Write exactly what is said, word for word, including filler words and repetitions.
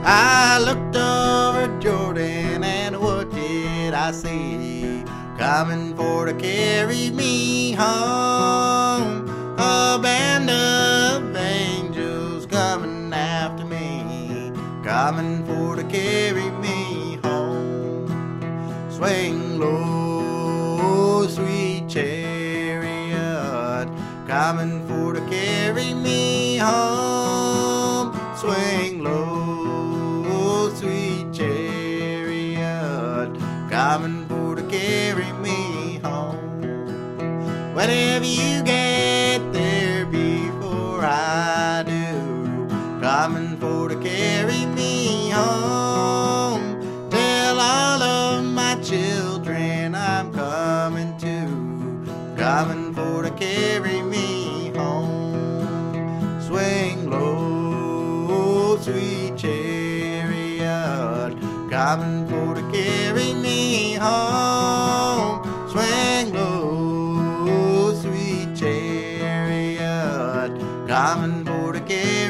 I looked over Jordan and what did I see? Coming for to carry me home. A band of angels coming after me, coming for to carry me home. Swing low, sweet chariot, coming for to carry me home. Swing low, sweet chariot, coming for to carry me home. Whenever you get there before I do, coming for to carry me home. Tell all of my children I'm coming too, coming for to carry me home. Swing low, sweet chariot, coming for to carry me home. Swing low, sweet chariot, coming for to carry